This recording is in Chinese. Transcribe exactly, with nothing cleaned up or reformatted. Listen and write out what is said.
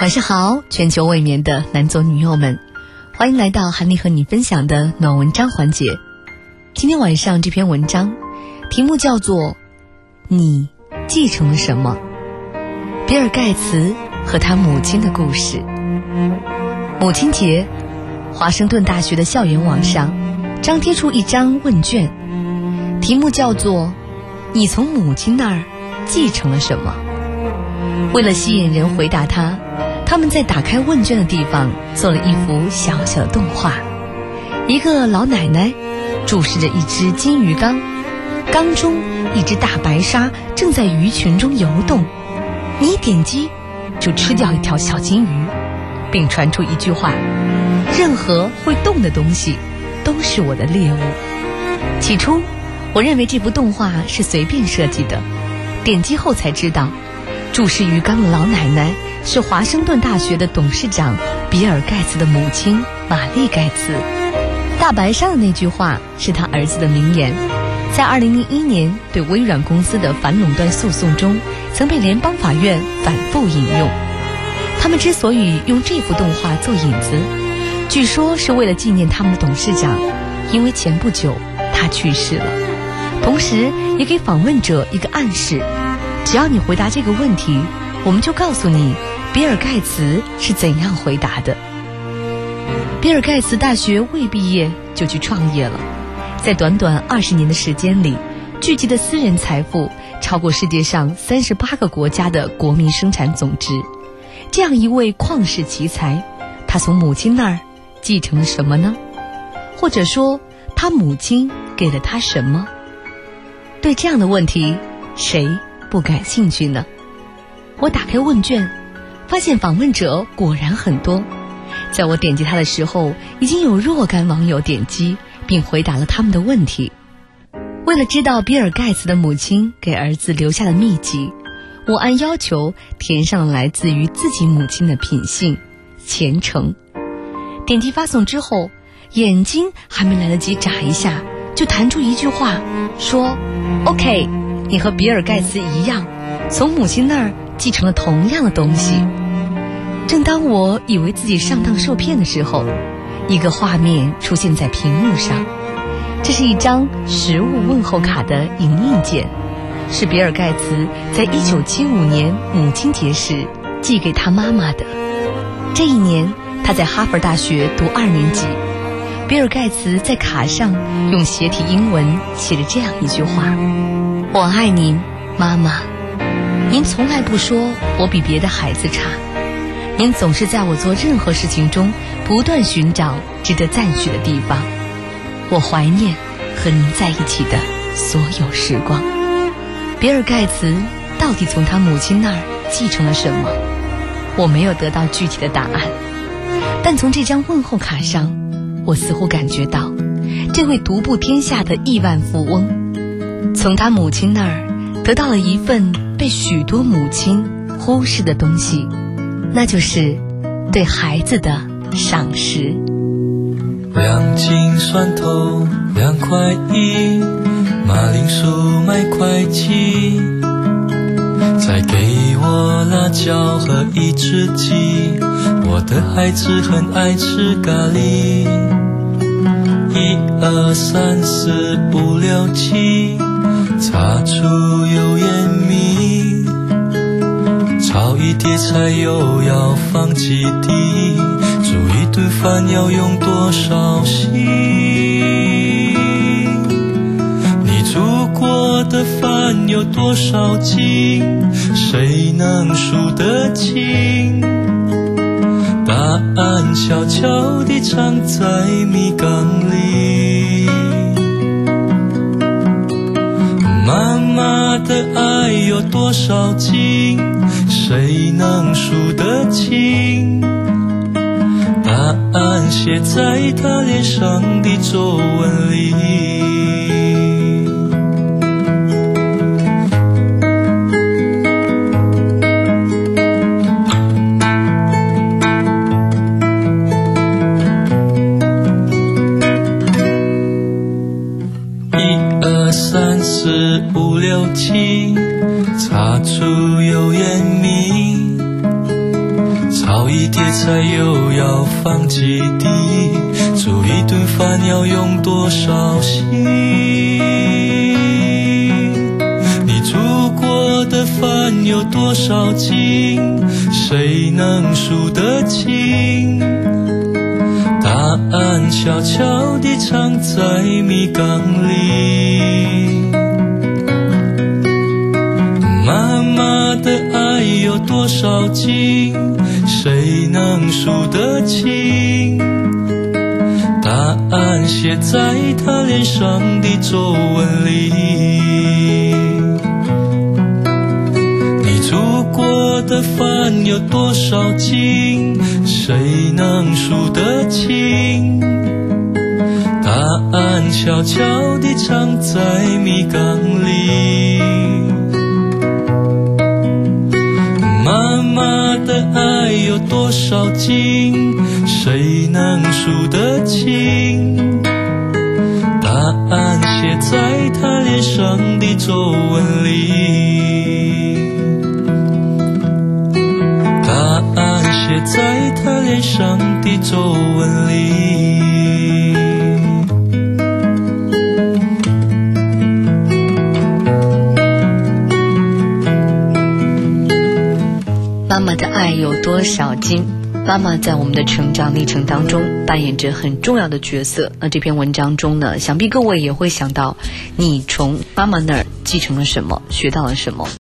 晚上好，全球未眠的男左女右们，欢迎来到韩丽和你分享的暖文章环节。今天晚上这篇文章题目叫做你继承了什么？比尔盖茨和他母亲的故事。母亲节，华盛顿大学的校园网上张贴出一张问卷，题目叫做你从母亲那儿继承了什么？为了吸引人回答他，他们在打开问卷的地方做了一幅小小的动画。一个老奶奶注视着一只金鱼缸，缸中一只大白鲨正在鱼群中游动，你一点击就吃掉一条小金鱼，并传出一句话：任何会动的东西都是我的猎物。起初我认为这幅动画是随便设计的，点击后才知道注视鱼缸的老奶奶是华盛顿大学的董事长比尔盖茨的母亲玛丽盖茨。大白鲨的那句话是他儿子的名言，在二零零一年对微软公司的反垄断诉讼中曾被联邦法院反复引用。他们之所以用这幅动画做引子，据说是为了纪念他们的董事长，因为前不久他去世了，同时也给访问者一个暗示，只要你回答这个问题，我们就告诉你比尔盖茨是怎样回答的。比尔盖茨大学未毕业就去创业了，在短短二十年的时间里，聚集的私人财富超过世界上三十八个国家的国民生产总值。这样一位旷世奇才，他从母亲那儿继承了什么呢？或者说他母亲给了他什么？对这样的问题，谁不感兴趣呢？我打开问卷，发现访问者果然很多。在我点击他的时候，已经有若干网友点击并回答了他们的问题。为了知道比尔盖茨的母亲给儿子留下的秘籍，我按要求填上了来自于自己母亲的品性、虔诚。点击发送之后，眼睛还没来得及眨一下，就弹出一句话说 OK， 你和比尔盖茨一样，从母亲那儿继承了同样的东西。正当我以为自己上当受骗的时候，一个画面出现在屏幕上，这是一张实物问候卡的影印件，是比尔盖茨在一九七五年母亲节时寄给他妈妈的。这一年他在哈佛大学读二年级，比尔盖茨在卡上用斜体英文写着这样一句话：我爱您，妈妈。您从来不说我比别的孩子差，您总是在我做任何事情中不断寻找值得赞许的地方。我怀念和您在一起的所有时光。比尔盖茨到底从他母亲那儿继承了什么？我没有得到具体的答案，但从这张问候卡上，我似乎感觉到这位独步天下的亿万富翁从他母亲那儿得到了一份被许多母亲忽视的东西，那就是对孩子的赏识。 两斤蒜头两块一，马铃薯买块几，再给我辣椒和一只鸡，我的孩子很爱吃咖喱。一二三四五六七，擦出油盐米，炒一碟菜又要放几滴，煮一顿饭要用多少心？你煮过的饭有多少斤？谁能数得清？答案悄悄地藏在米缸里。妈妈的爱有多少斤？谁能数得清？答案写在她脸上的皱纹里。四五六七，擦出油盐米，炒几碟菜又要放几滴，煮一顿饭要用多少心？你煮过的饭有多少斤？谁能数得清？答案悄悄地藏在米缸里。妈妈的爱有多少斤？谁能数得清？答案写在她脸上的皱纹里。你煮过的饭有多少斤？谁能数得清？答案悄悄地藏在米缸里。妈妈的爱有多少斤？谁能数得清？答案写在她脸上的皱纹里。答案写在她脸上的皱纹里。 妈妈的爱有多少斤？妈妈在我们的成长历程当中扮演着很重要的角色。那这篇文章中呢，想必各位也会想到，你从妈妈那儿继承了什么，学到了什么。